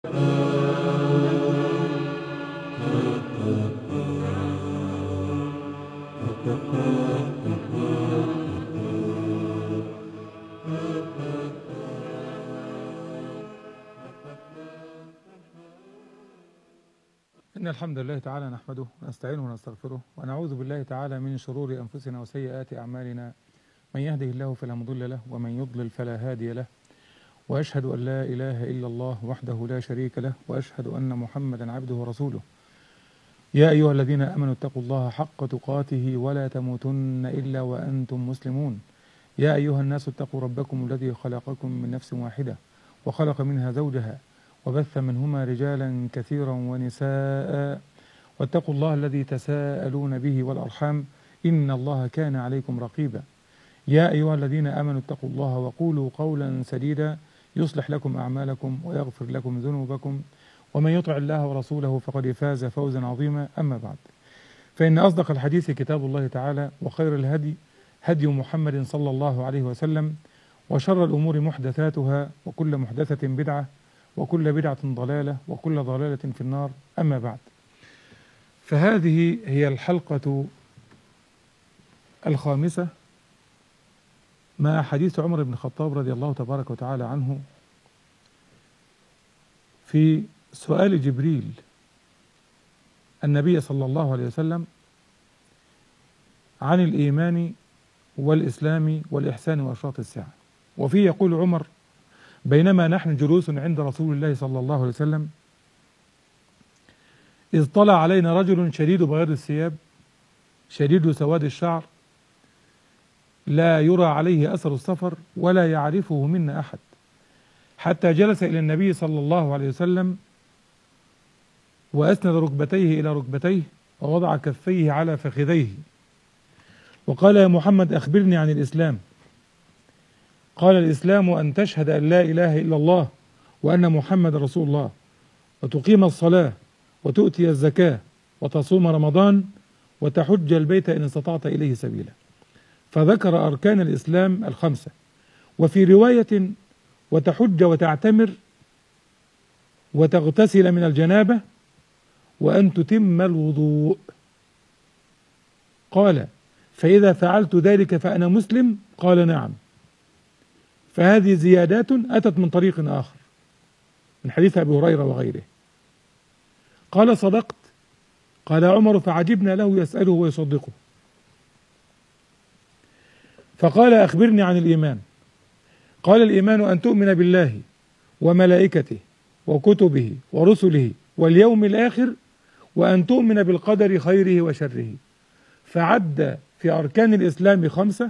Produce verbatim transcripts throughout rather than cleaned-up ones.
إن الحمد لله تعالى نحمده ونستعينه ونستغفره ونعوذ بالله تعالى من شرور أنفسنا وسيئات أعمالنا، من يهده الله فلا مضل له ومن يضلل فلا هادي له، وأشهد أن لا إله إلا الله وحده لا شريك له، وأشهد أن محمدا عبده ورسوله. يا أيها الذين آمنوا اتقوا الله حق تقاته ولا تموتن إلا وأنتم مسلمون. يا أيها الناس اتقوا ربكم الذي خلقكم من نفس واحدة وخلق منها زوجها وبث منهما رجالا كثيرا ونساء، واتقوا الله الذي تساءلون به والأرحام إن الله كان عليكم رقيبا. يا أيها الذين آمنوا اتقوا الله وقولوا قولا سديدا يصلح لكم أعمالكم ويغفر لكم ذنوبكم، ومن يطع الله ورسوله فقد فاز فوزا عظيما. أما بعد، فإن أصدق الحديث كتاب الله تعالى، وخير الهدي هدي محمد صلى الله عليه وسلم، وشر الأمور محدثاتها، وكل محدثة بدعة، وكل بدعة ضلالة، وكل ضلالة في النار. أما بعد، فهذه هي الحلقة الخامسة مع حديث عمر بن الخطاب رضي الله تبارك وتعالى عنه في سؤال جبريل النبي صلى الله عليه وسلم عن الإيمان والإسلام والإحسان وأشراط الساعة. وفيه يقول عمر: بينما نحن جلوس عند رسول الله صلى الله عليه وسلم إذ طلع علينا رجل شديد بياض الثياب شديد سواد الشعر لا يرى عليه أثر السفر ولا يعرفه منا أحد، حتى جلس إلى النبي صلى الله عليه وسلم وأسند ركبتيه إلى ركبتيه ووضع كفيه على فخذيه وقال: يا محمد أخبرني عن الإسلام. قال: الإسلام أن تشهد أن لا إله إلا الله وأن محمد رسول الله، وتقيم الصلاة، وتؤتي الزكاة، وتصوم رمضان، وتحج البيت إن استطعت إليه سبيلا. فذكر أركان الإسلام الخمسة، وفي رواية: وتحج وتعتمر، وتغتسل من الجنابة، وأن تتم الوضوء. قال: فإذا فعلت ذلك فأنا مسلم؟ قال: نعم. فهذه زيادات أتت من طريق آخر من حديث أبي هريرة وغيره. قال: صدقت. قال عمر: فعجبنا له يسأله ويصدقه. فقال: أخبرني عن الإيمان. قال: الإيمان أن تؤمن بالله وملائكته وكتبه ورسله واليوم الآخر، وأن تؤمن بالقدر خيره وشره. فعد في أركان الإسلام خمسة،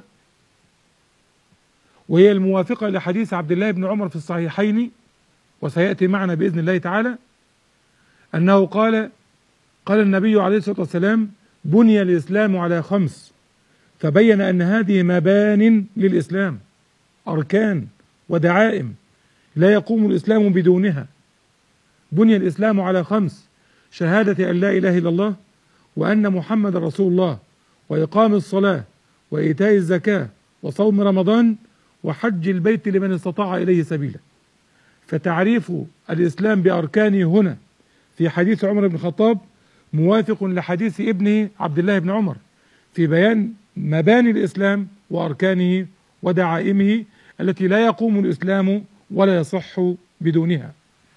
وهي الموافقة لحديث عبد الله بن عمر في الصحيحين، وسيأتي معنا بإذن الله تعالى، أنه قال: قال النبي عليه الصلاة والسلام: بني الإسلام على خمس، فبين أن هذه مبان للإسلام، أركان ودعائم لا يقوم الإسلام بدونها. بني الإسلام على خمس: شهادة أن لا إله إلا الله وأن محمد رسول الله، وإقام الصلاة، وإيتاء الزكاة، وصوم رمضان، وحج البيت لمن استطاع إليه سبيلا. فتعريف الإسلام بأركانه هنا في حديث عمر بن الخطاب موافق لحديث ابنه عبد الله بن عمر في بيان مباني الإسلام وأركانه ودعائمه التي لا يقوم الإسلام ولا يصح بدونها.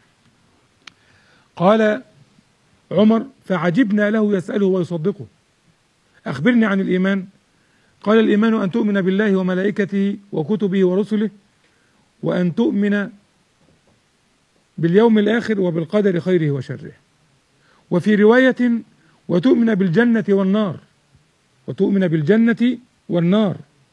قال عمر: فعجبنا له يسأله ويصدقه. أخبرني عن الإيمان. قال: الإيمان أن تؤمن بالله وملائكته وكتبه ورسله، وأن تؤمن باليوم الآخر وبالقدر خيره وشره. وفي رواية: وتؤمن بالجنة والنار، وتؤمن بالجنة والنار،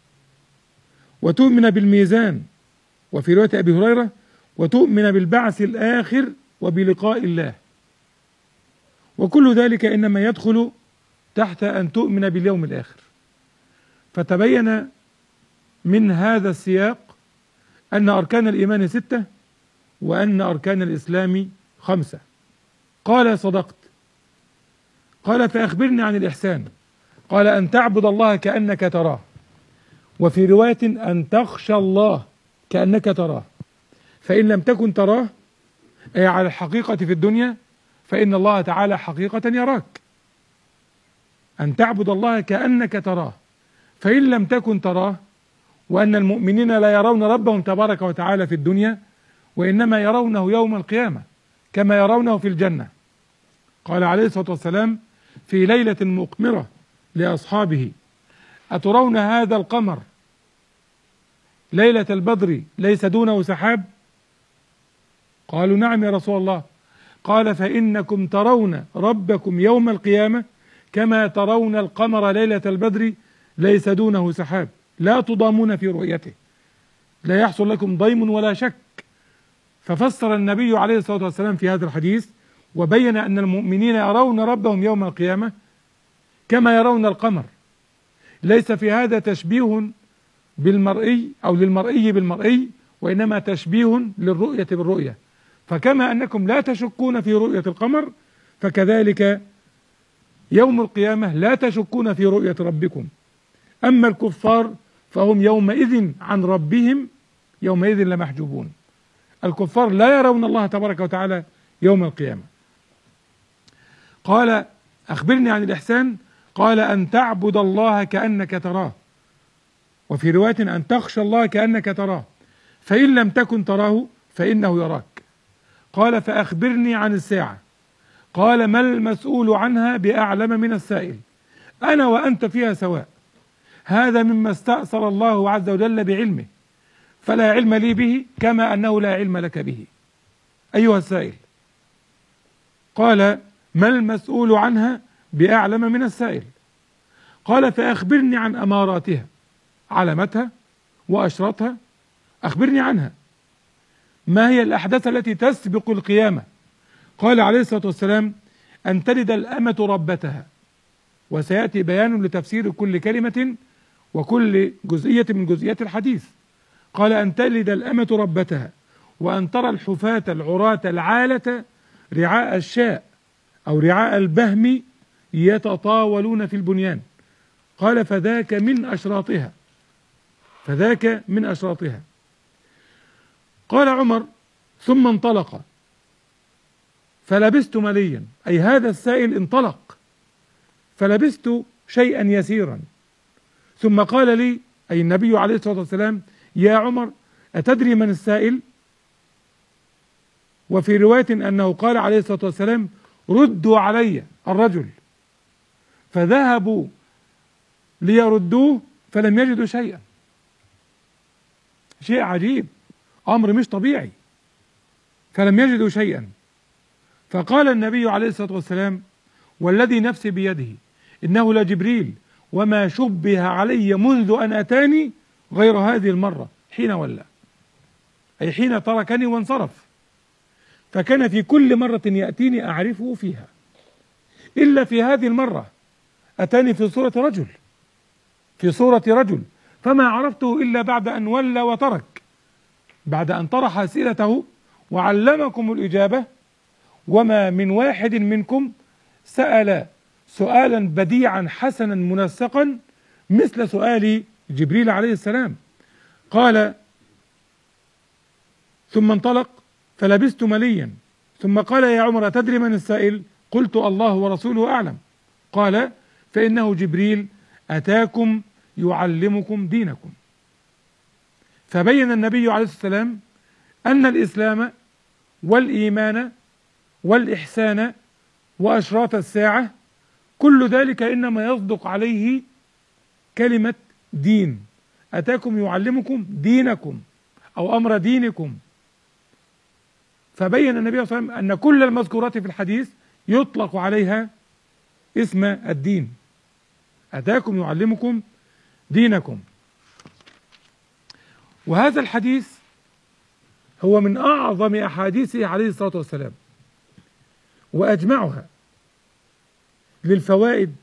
وتؤمن بالميزان. وفي رواية أبي هريرة: وتؤمن بالبعث الآخر وبلقاء الله. وكل ذلك إنما يدخل تحت أن تؤمن باليوم الآخر. فتبين من هذا السياق أن أركان الإيمان ستة، وأن أركان الإسلام خمسة. قال: صدقت. قال: فأخبرني عن الإحسان. قال: أن تعبد الله كأنك تراه، وفي رواية: أن تخشى الله كأنك تراه، فإن لم تكن تراه أي على الحقيقة في الدنيا، فإن الله تعالى حقيقة يراك، أن تعبد الله كأنك تراه، فإن لم تكن تراه، وأن المؤمنين لا يرون ربهم تبارك وتعالى في الدنيا، وإنما يرونه يوم القيامة كما يرونه في الجنة. قال عليه الصلاة والسلام في ليلة مقمرة لأصحابه: أترون هذا القمر ليلة البدر ليس دونه سحاب؟ قالوا نعم يا رسول الله. قال فإنكم ترون ربكم يوم القيامة كما ترون القمر ليلة البدر ليس دونه سحاب، لا تضامون في رؤيته، لا يحصل لكم ضيم ولا شك. ففسر النبي عليه الصلاة والسلام في هذا الحديث وبين أن المؤمنين يرون ربهم يوم القيامة كما يرون القمر، ليس في هذا تشبيه بالمرئي أو للمرئي بالمرئي، وإنما تشبيه للرؤية بالرؤية. فكما أنكم لا تشكون في رؤية القمر، فكذلك يوم القيامة لا تشكون في رؤية ربكم. أما الكفار فهم يومئذ عن ربهم يومئذ لمحجوبون. الكفار لا يرون الله تبارك وتعالى يوم القيامة. قال أخبرني عن الإحسان، قال أن تعبد الله كأنك تراه، وفي رواية أن تخشى الله كأنك تراه، فإن لم تكن تراه فإنه يراك. قال فأخبرني عن الساعة، قال ما المسؤول عنها بأعلم من السائل، أنا وأنت فيها سواء، هذا مما استأثر الله عز وجل بعلمه، فلا علم لي به كما أنه لا علم لك به أيها السائل. قال ما المسؤول عنها بأعلم من السائل. قال فأخبرني عن أماراتها، علامتها وأشراطها، أخبرني عنها. ما هي الأحداث التي تسبق القيامة؟ قال عليه الصلاة والسلام أن تلد الأمة ربتها، وسيأتي بيان لتفسير كل كلمة وكل جزئية من جزئيات الحديث. قال أن تلد الأمة ربتها، وأن ترى الحفاة العراة العالة رعاء الشاء أو رعاء البهم يتطاولون في البنيان. قال فذاك من أشراطها، فذاك من أشراطها. قال عمر ثم انطلق فلبست مليا، أي هذا السائل انطلق، فلبست شيئا يسيرا، ثم قال لي أي النبي عليه الصلاة والسلام يا عمر أتدري من السائل؟ وفي رواية أنه قال عليه الصلاة والسلام ردوا علي الرجل، فذهبوا ليردوه فلم يجدوا شيئا. شيء عجيب، أمر مش طبيعي، فلم يجدوا شيئا. فقال النبي عليه الصلاة والسلام والذي نفسي بيده إنه لجبريل وما شبه علي منذ أن أتاني غير هذه المرة حين ولى، أي حين تركني وانصرف، فكان في كل مرة يأتيني أعرفه فيها، إلا في هذه المرة أتاني في صورة رجل، في صورة رجل، فما عرفته إلا بعد أن ولى وترك، بعد أن طرح أسئلته وعلمكم الإجابة. وما من واحد منكم سأل سؤالا بديعا حسنا منسقا مثل سؤال جبريل عليه السلام. قال ثم انطلق فلبست مليا، ثم قال يا عمر أتدري من السائل؟ قلت الله ورسوله أعلم. قال فإنه جبريل أتاكم يعلمكم دينكم. فبين النبي عليه الصلاة والسلام أن الإسلام والإيمان والإحسان وأشراط الساعة كل ذلك إنما يصدق عليه كلمة دين، أتاكم يعلمكم دينكم أو أمر دينكم. فبين النبي صلى الله عليه وسلم أن كل المذكورات في الحديث يطلق عليها اسم الدين، أتاكم يعلمكم دينكم. وهذا الحديث هو من أعظم أحاديثه عليه الصلاة والسلام وأجمعها للفوائد،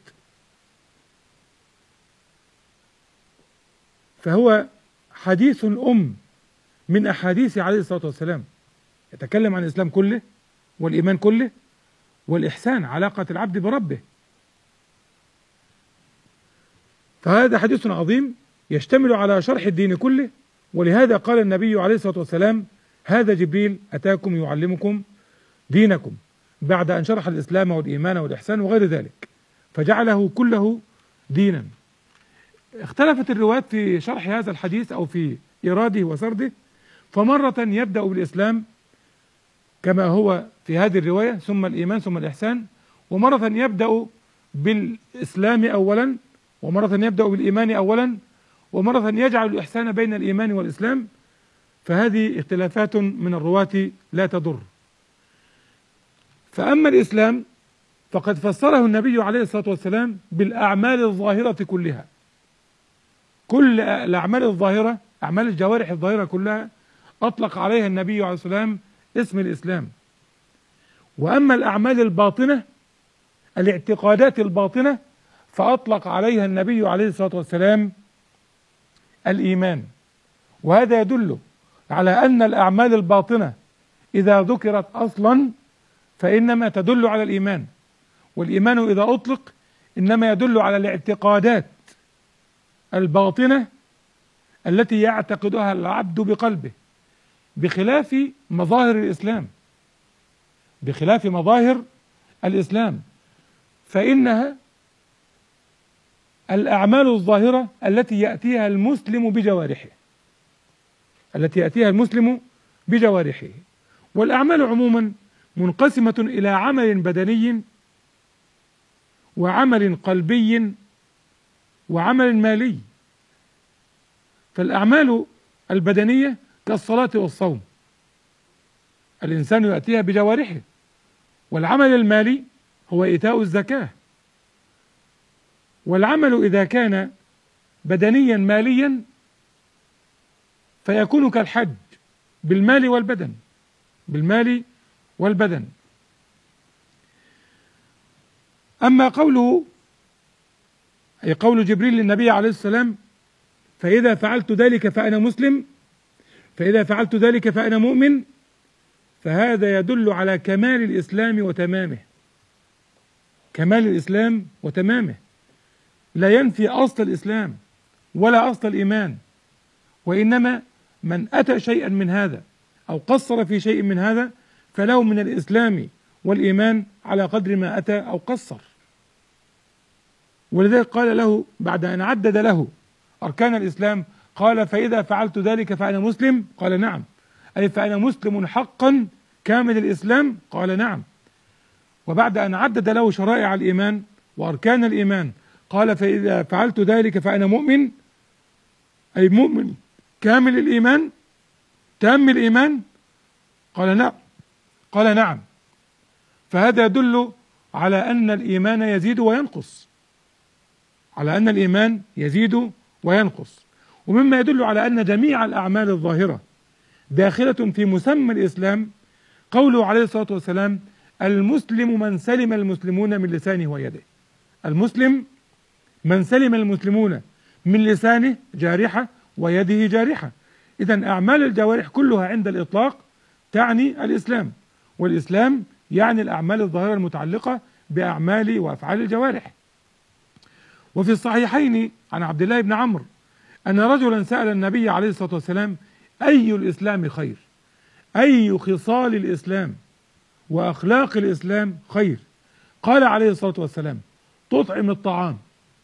فهو حديث أم من أحاديث عليه الصلاة والسلام، يتكلم عن الإسلام كله والإيمان كله والإحسان، علاقة العبد بربه. فهذا حديث عظيم يشتمل على شرح الدين كله، ولهذا قال النبي عليه الصلاة والسلام هذا جبريل أتاكم يعلمكم دينكم بعد أن شرح الإسلام والإيمان والإحسان وغير ذلك، فجعله كله دينا. اختلفت الروايات في شرح هذا الحديث أو في إيراده وسرده، فمرة يبدأ بالإسلام كما هو في هذه الرواية ثم الإيمان ثم الإحسان، ومرة يبدأ بالإسلام أولا، ومرة يبدأ بالإيمان أولا، ومرة يجعل الإحسان بين الإيمان والإسلام. فهذه اختلافات من الرواة لا تضر. فأما الإسلام فقد فسره النبي عليه الصلاة والسلام بالأعمال الظاهرة كلها، كل الأعمال الظاهرة، أعمال الجوارح الظاهرة كلها أطلق عليها النبي عليه الصلاة والسلام اسم الإسلام. وأما الأعمال الباطنة، الاعتقادات الباطنة، فأطلق عليها النبي عليه الصلاة والسلام الإيمان. وهذا يدل على أن الأعمال الباطنة إذا ذكرت أصلا فإنما تدل على الإيمان، والإيمان إذا أطلق إنما يدل على الاعتقادات الباطنة التي يعتقدها العبد بقلبه، بخلاف مظاهر الإسلام، بخلاف مظاهر الإسلام، فإنها الأعمال الظاهرة التي يأتيها المسلم بجوارحه، التي يأتيها المسلم بجوارحه. والأعمال عموما منقسمة إلى عمل بدني وعمل قلبي وعمل مالي. فالأعمال البدنية كالصلاة والصوم الإنسان يأتيها بجوارحه، والعمل المالي هو إيتاء الزكاة. والعمل إذا كان بدنيا ماليا فيكون كالحج بالمال والبدن، بالمال والبدن. أما قوله أي قول جبريل للنبي عليه السلام فإذا فعلت ذلك فأنا مسلم، فإذا فعلت ذلك فأنا مؤمن، فهذا يدل على كمال الإسلام وتمامه، كمال الإسلام وتمامه، لا ينفي أصل الإسلام ولا أصل الإيمان، وإنما من أتى شيئا من هذا أو قصر في شيء من هذا فله من الإسلام والإيمان على قدر ما أتى أو قصر. ولذلك قال له بعد أن عدد له أركان الإسلام قال فإذا فعلت ذلك فأنا مسلم، قال نعم، أي فأنا مسلم حقا كامل الإسلام، قال نعم. وبعد أن عدد له شرائع الإيمان وأركان الإيمان قال فإذا فعلت ذلك فأنا مؤمن، أي مؤمن كامل الإيمان تام الإيمان، قال نعم، قال نعم. فهذا يدل على أن الإيمان يزيد وينقص، على أن الإيمان يزيد وينقص. ومما يدل على أن جميع الأعمال الظاهرة داخلة في مسمى الإسلام قوله عليه الصلاة والسلام المسلم من سلم المسلمون من لسانه ويده. المسلم من سلم المسلمون من لسانه جارحة ويده جارحة. إذن أعمال الجوارح كلها عند الإطلاق تعني الإسلام، والإسلام يعني الأعمال الظاهرة المتعلقة بأعمال وأفعال الجوارح. وفي الصحيحين عن عبد الله بن عمرو أن رجلا سأل النبي عليه الصلاة والسلام أي الإسلام خير، أي خصال الإسلام وأخلاق الإسلام خير؟ قال عليه الصلاة والسلام تطعم الطعام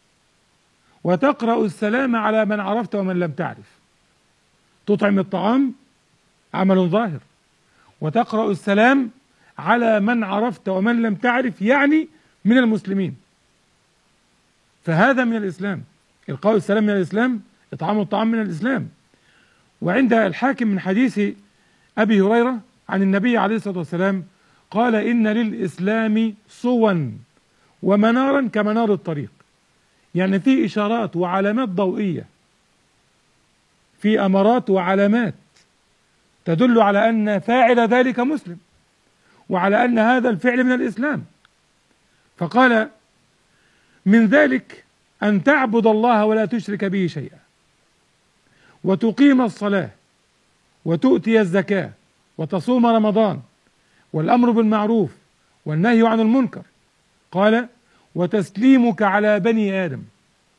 وتقرأ السلام على من عرفت ومن لم تعرف. تطعم الطعام عمل ظاهر، وتقرأ السلام على من عرفت ومن لم تعرف، يعني من المسلمين. فهذا من الإسلام، إلقاء السلام من الإسلام، إطعام الطعام من الإسلام. وعند الحاكم من حديث أبي هريرة عن النبي عليه الصلاة والسلام قال إن للإسلام صوا ومنارا كمنار الطريق، يعني في إشارات وعلامات ضوئية، في أمارات وعلامات تدل على أن فاعل ذلك مسلم، وعلى أن هذا الفعل من الإسلام. فقال من ذلك أن تعبد الله ولا تشرك به شيئا، وتقيم الصلاة، وتؤتي الزكاة، وتصوم رمضان، والأمر بالمعروف والنهي عن المنكر. قال وتسليمك على بني آدم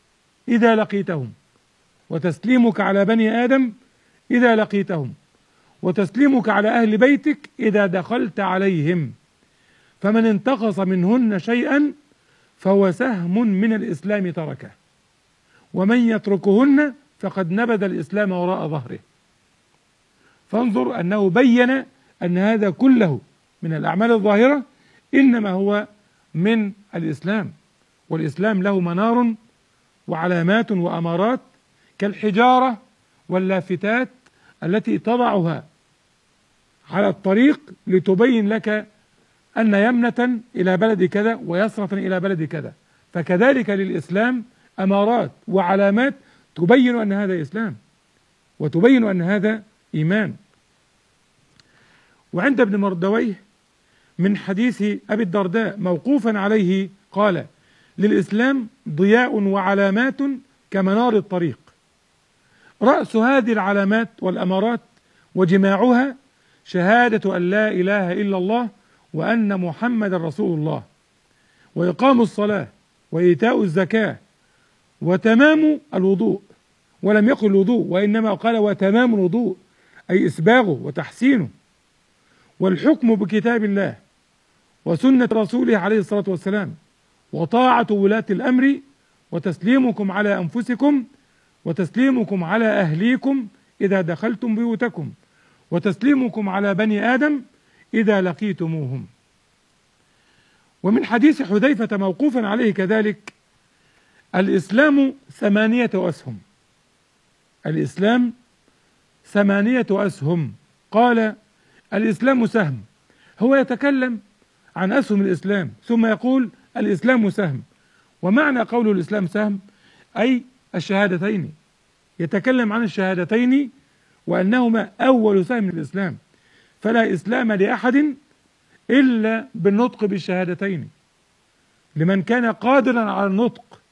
إذا لقيتهم، وتسليمك على بني آدم إذا لقيتهم، وتسليمك على أهل بيتك إذا دخلت عليهم، فمن انتقص منهن شيئا فهو سهم من الإسلام تركه، ومن يتركهن فقد نبذ الإسلام وراء ظهره. فانظر أنه بين أن هذا كله من الأعمال الظاهرة إنما هو من الإسلام، والإسلام له منار وعلامات وأمارات كالحجارة واللافتات التي تضعها على الطريق لتبين لك أن يمنة إلى بلد كذا ويسرة إلى بلد كذا، فكذلك للإسلام أمارات وعلامات تبين أن هذا إسلام وتبين أن هذا إيمان. وعند ابن مردويه من حديث أبي الدرداء موقوفا عليه قال: للإسلام ضياء وعلامات كمنار الطريق، رأس هذه العلامات والأمارات وجماعها شهادة أن لا إله إلا الله وأن محمد رسول الله، وإقام الصلاة، وإيتاء الزكاة، وتمام الوضوء، ولم يقل الوضوء وإنما قال وتمام الوضوء أي إسباغه وتحسينه، والحكم بكتاب الله وسنة رسوله عليه الصلاة والسلام، وطاعة ولاة الأمر، وتسليمكم على أنفسكم، وتسليمكم على أهليكم إذا دخلتم بيوتكم، وتسليمكم على بني آدم إذا لقيتموهم. ومن حديث حذيفة موقوفا عليه كذلك: الإسلام ثمانية أسهم. الإسلام ثمانية أسهم. قال: الإسلام سهم. هو يتكلم عن أسهم الإسلام ثم يقول الإسلام سهم. ومعنى قول الإسلام سهم أي الشهادتين، يتكلم عن الشهادتين وأنهما أول سهم من الإسلام، فلا إسلام لأحد إلا بالنطق بالشهادتين لمن كان قادرا على النطق.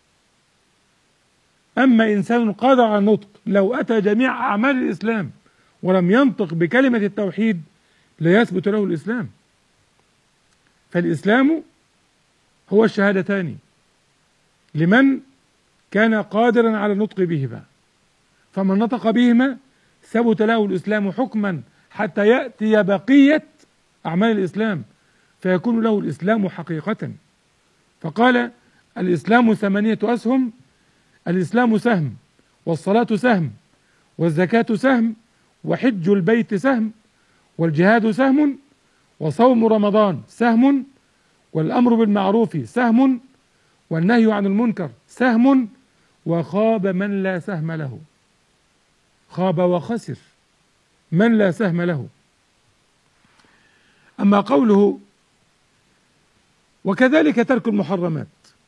أما إنسان قادر على النطق لو أتى جميع أعمال الإسلام ولم ينطق بكلمة التوحيد لا يثبت له الإسلام. فالإسلام هو الشهادتان لمن كان قادرا على النطق بهما، فمن نطق بهما ثبت له الإسلام حكما حتى يأتي بقية أعمال الإسلام فيكون له الإسلام حقيقة. فقال: الإسلام ثمانية أسهم. الإسلام سهم، والصلاة سهم، والزكاة سهم، وحج البيت سهم، والجهاد سهم، وصوم رمضان سهم، والأمر بالمعروف سهم، والنهي عن المنكر سهم، وخاب من لا سهم له. خاب وخسر من لا سهم له. أما قوله وكذلك ترك المحرمات،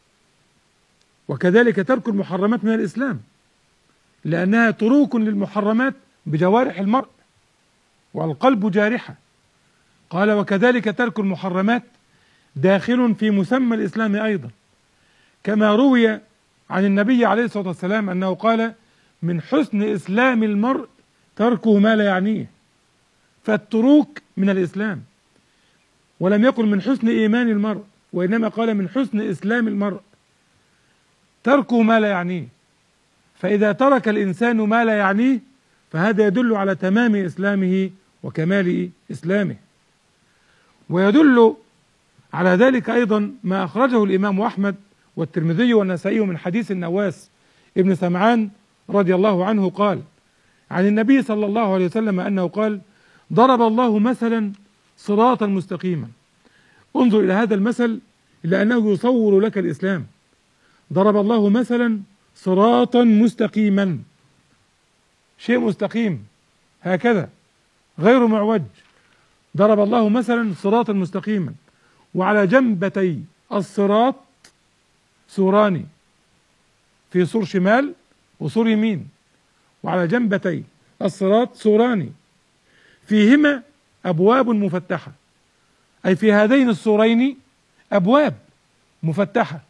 وكذلك ترك المحرمات من الإسلام، لأنها تروك للمحرمات بجوارح المرء والقلب جارحة. قال: وكذلك ترك المحرمات داخل في مسمى الإسلام أيضا، كما روي عن النبي عليه الصلاة والسلام أنه قال: من حسن إسلام المرء تركه ما لا يعنيه. فالتروك من الإسلام، ولم يقل من حسن إيمان المرء، وإنما قال من حسن إسلام المرء تركه ما لا يعنيه. فإذا ترك الإنسان ما لا يعنيه فهذا يدل على تمام إسلامه وكمال إسلامه. ويدل على ذلك أيضا ما أخرجه الإمام أحمد والترمذي والنسائي من حديث النواس ابن سمعان رضي الله عنه قال عن النبي صلى الله عليه وسلم أنه قال: ضرب الله مثلا صراطا مستقيما. انظر إلى هذا المثل لأنه يصور لك الإسلام. ضرب الله مثلا صراطا مستقيما، شيء مستقيم هكذا غير معوج. ضرب الله مثلا صراطا مستقيما، وعلى جنبتي الصراط سوران، في سور شمال وسور يمين، وعلى جنبتي الصراط سوران فيهما أبواب مفتحة، أي في هذين السورين أبواب مفتحة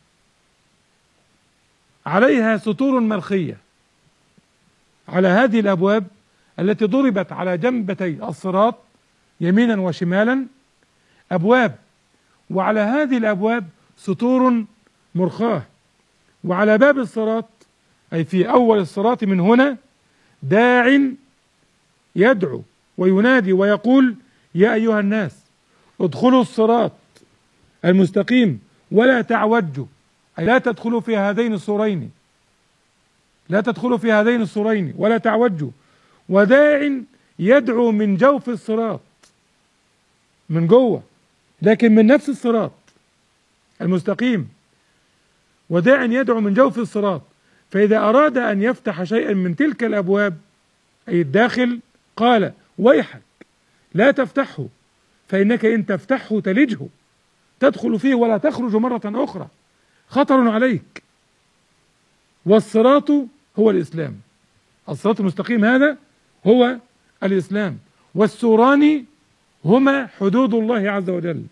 عليها ستور مرخية. على هذه الأبواب التي ضربت على جنبتي الصراط يمينا وشمالا أبواب، وعلى هذه الأبواب ستور مرخاة، وعلى باب الصراط أي في أول الصراط من هنا داع يدعو وينادي ويقول يا أيها الناس ادخلوا الصراط المستقيم ولا تعوجوا، أي لا تدخلوا في هذين السورين، لا تدخلوا في هذين السورين ولا تعوجوا. وداع يدعو من جوف الصراط، من جوه لكن من نفس الصراط المستقيم. وداع يدعو من جوف الصراط، فإذا أراد أن يفتح شيئا من تلك الأبواب أي الداخل قال ويحك لا تفتحه، فإنك إن تفتحه تلجه، تدخل فيه ولا تخرج مرة أخرى، خطر عليك. والصراط هو الإسلام، الصراط المستقيم هذا هو الإسلام، والسوران هما حدود الله عز وجل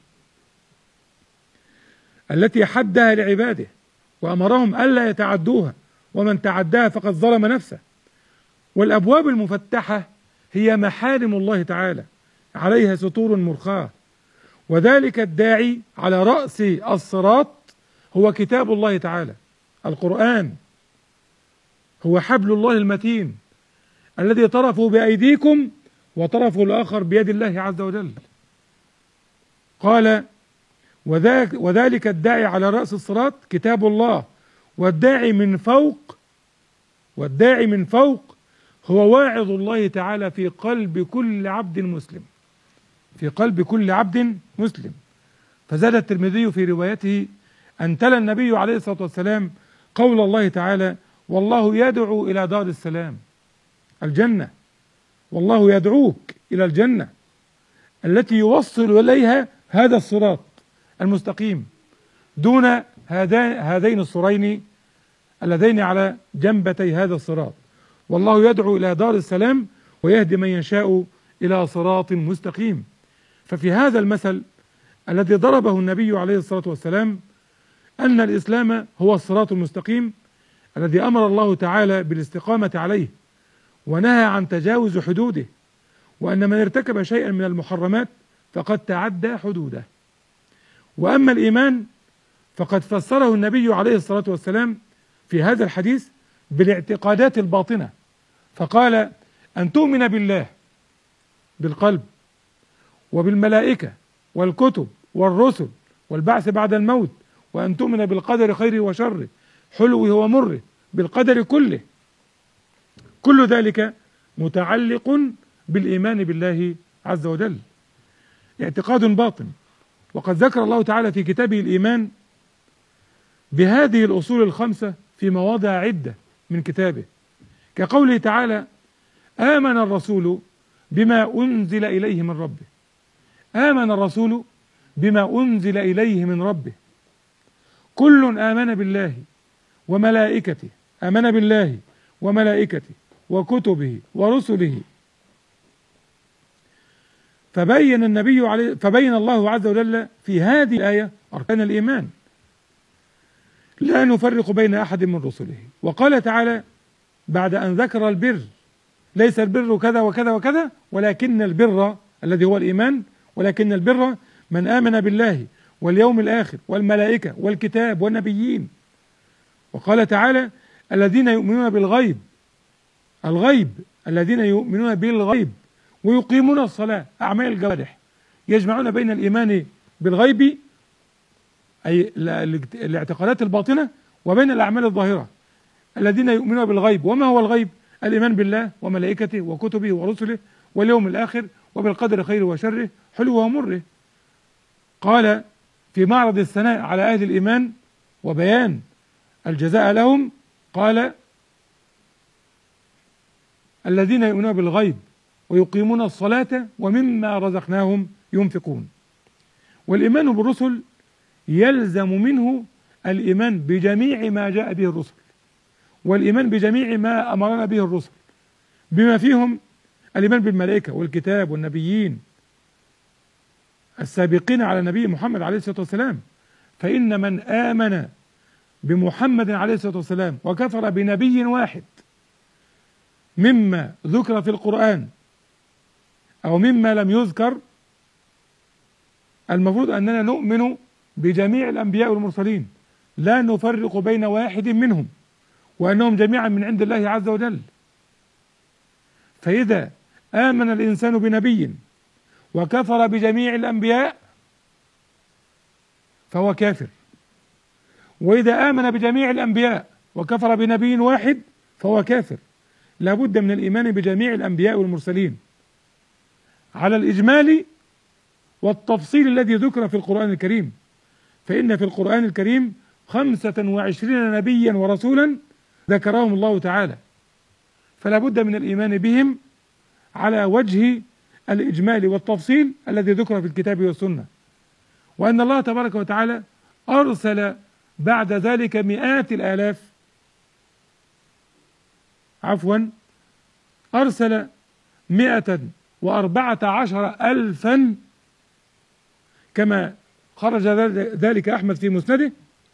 التي حدها لعباده وأمرهم ألا يتعدوها، ومن تعداها فقد ظلم نفسه. والأبواب المفتحة هي محارم الله تعالى عليها ستور مرخاة، وذلك الداعي على رأس الصراط هو كتاب الله تعالى، القرآن هو حبل الله المتين الذي طرفه بأيديكم وطرفه الآخر بيد الله عز وجل. قال وذاك وذلك الداعي على رأس الصراط كتاب الله، والداعي من فوق والداعي من فوق هو واعظ الله تعالى في قلب كل عبد مسلم، في قلب كل عبد مسلم. فزاد الترمذي في روايته أن تلا النبي عليه الصلاة والسلام قول الله تعالى والله يدعو إلى دار السلام، الجنة، والله يدعوك إلى الجنة التي يوصل إليها هذا الصراط المستقيم دون هذين السورين اللذين على جنبتي هذا الصراط. والله يدعو إلى دار السلام ويهدي من يشاء إلى صراط مستقيم. ففي هذا المثل الذي ضربه النبي عليه الصلاة والسلام أن الإسلام هو الصراط المستقيم الذي أمر الله تعالى بالاستقامة عليه ونهى عن تجاوز حدوده، وأن من ارتكب شيئا من المحرمات فقد تعدى حدوده. وأما الإيمان فقد فسره النبي عليه الصلاة والسلام في هذا الحديث بالاعتقادات الباطنة، فقال أن تؤمن بالله بالقلب، وبالملائكة والكتب والرسل والبعث بعد الموت، وأن تؤمن بالقدر خيره وشره حلوه ومره بالقدر كله. كل ذلك متعلق بالإيمان بالله عز وجل، اعتقاد باطن. وقد ذكر الله تعالى في كتابه الإيمان بهذه الأصول الخمسة في مواضع عدة من كتابه، كقوله تعالى آمن الرسول بما أنزل إليه من ربه، آمن الرسول بما أنزل إليه من ربه كل آمن بالله وملائكته، آمن بالله وملائكته وكتبه ورسله. فبين النبي عليه فبين الله عز وجل في هذه الآية أركان الإيمان لا نفرق بين أحد من رسله. وقال تعالى بعد أن ذكر البر ليس البر كذا وكذا وكذا ولكن البر الذي هو الإيمان، ولكن البر من آمن بالله واليوم الآخر والملائكة والكتاب والنبيين. وقال تعالى الذين يؤمنون بالغيب، الغيب الذين يؤمنون بالغيب ويقيمون الصلاة، أعمال الجوارح، يجمعون بين الإيمان بالغيب أي الاعتقادات الباطنة وبين الأعمال الظاهرة. الذين يؤمنون بالغيب، وما هو الغيب؟ الإيمان بالله وملائكته وكتبه ورسله واليوم الآخر وبالقدر خيره وشره حلوه ومره. قال في معرض الثناء على أهل الإيمان وبيان الجزاء لهم قال الذين يؤمنون بالغيب ويقيمون الصلاة ومما رزقناهم ينفقون. والإيمان بالرسل يلزم منه الإيمان بجميع ما جاء به الرسل، والإيمان بجميع ما أمرنا به الرسل، بما فيهم الإيمان بالملائكة والكتاب والنبيين السابقين على النبي محمد عليه الصلاة والسلام. فإن من آمن بمحمد عليه الصلاة والسلام وكفر بنبي واحد مما ذكر في القرآن أو مما لم يذكر، المفروض أننا نؤمن بجميع الأنبياء والمرسلين لا نفرق بين واحد منهم، وأنهم جميعا من عند الله عز وجل. فإذا آمن الإنسان بنبي وكفر بجميع الأنبياء فهو كافر، وإذا آمن بجميع الأنبياء وكفر بنبي واحد فهو كافر. لا بد من الإيمان بجميع الأنبياء والمرسلين على الإجمال والتفصيل الذي ذكر في القرآن الكريم، فإن في القرآن الكريم خمسة وعشرين نبيا ورسولا ذكرهم الله تعالى، فلا بد من الإيمان بهم على وجه الإجمال والتفصيل الذي ذكر في الكتاب والسنة، وأن الله تبارك وتعالى أرسل بعد ذلك مئات الآلاف عفوا أرسل مئة وأربعة عشر ألفا كما خرج ذلك أحمد في مسنده.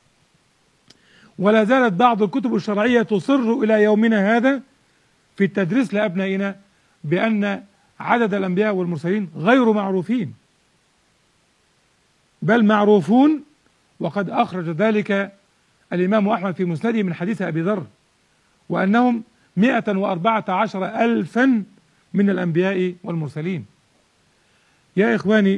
ولا زالت بعض الكتب الشرعية تصر إلى يومنا هذا في التدريس لأبنائنا بأن عدد الأنبياء والمرسلين غير معروفين، بل معروفون، وقد أخرج ذلك الإمام أحمد في مسنده من حديث أبي ذر، وأنهم مئة وأربعة عشر ألفا من الأنبياء والمرسلين. يا إخواني،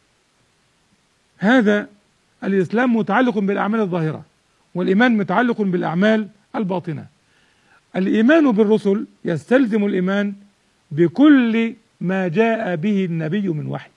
هذا الإسلام متعلق بالأعمال الظاهرة، والإيمان متعلق بالأعمال الباطنة. الإيمان بالرسل يستلزم الإيمان بكل ما جاء به النبي من وحي،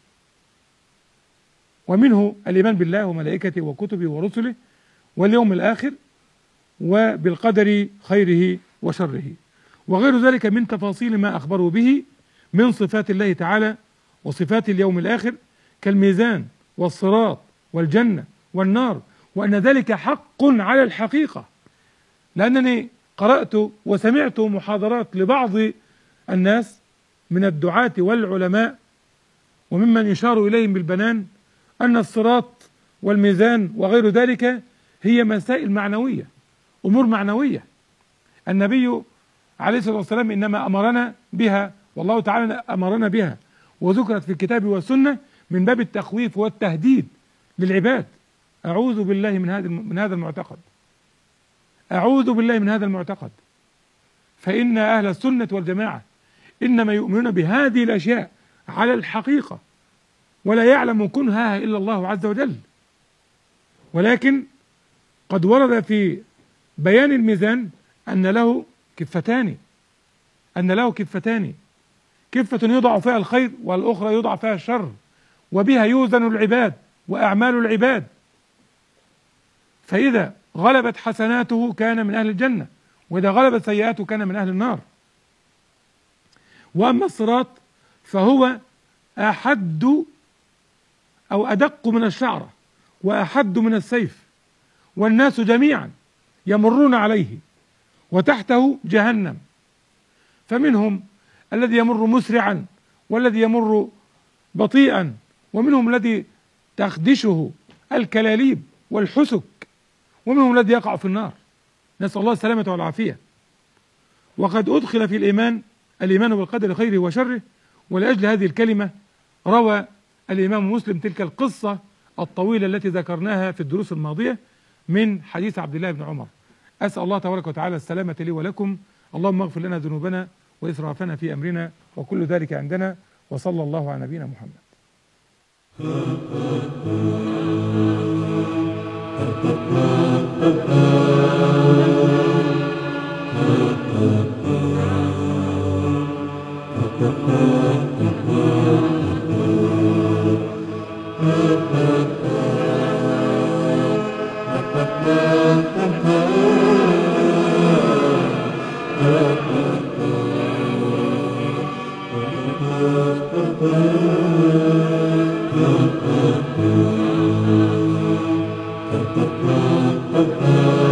ومنه الإيمان بالله وملائكته وكتبه ورسله واليوم الآخر وبالقدر خيره وشره، وغير ذلك من تفاصيل ما أخبروا به من صفات الله تعالى وصفات اليوم الآخر كالميزان والصراط والجنة والنار، وأن ذلك حق على الحقيقة. لأنني قرأت وسمعت محاضرات لبعض الناس من الدعاة والعلماء وممن يشار إليهم بالبنان أن الصراط والميزان وغير ذلك هي مسائل معنوية، أمور معنوية. النبي عليه الصلاة والسلام إنما أمرنا بها، والله تعالى أمرنا بها، وذكرت في الكتاب والسنة من باب التخويف والتهديد للعباد. أعوذ بالله من هذا من هذا المعتقد، أعوذ بالله من هذا المعتقد، فإن أهل السنة والجماعة إنما يؤمنون بهذه الأشياء على الحقيقة، ولا يعلم كنها إلا الله عز وجل. ولكن قد ورد في بيان الميزان أن له كفتان، أن له كفتان، كفة يوضع فيها الخير والأخرى يوضع فيها الشر، وبها يوزن العباد وأعمال العباد، فإذا غلبت حسناته كان من أهل الجنة، وإذا غلبت سيئاته كان من أهل النار. وأما الصراط فهو أحد أو أدق من الشعرة وأحد من السيف، والناس جميعا يمرون عليه وتحته جهنم، فمنهم الذي يمر مسرعا والذي يمر بطيئا، ومنهم الذي تخدشه الكلاليب والحسك، ومنهم الذي يقع في النار، نسأل الله السلامة والعافية. وقد أدخل في الإيمان الإيمان بالقدر خيره وشره، ولأجل هذه الكلمة روى الإمام مسلم تلك القصة الطويلة التي ذكرناها في الدروس الماضية من حديث عبد الله بن عمر. أسأل الله تبارك وتعالى السلامة لي ولكم، اللهم اغفر لنا ذنوبنا وإسرافنا في أمرنا وكل ذلك عندنا، وصلى الله على نبينا محمد. Oh,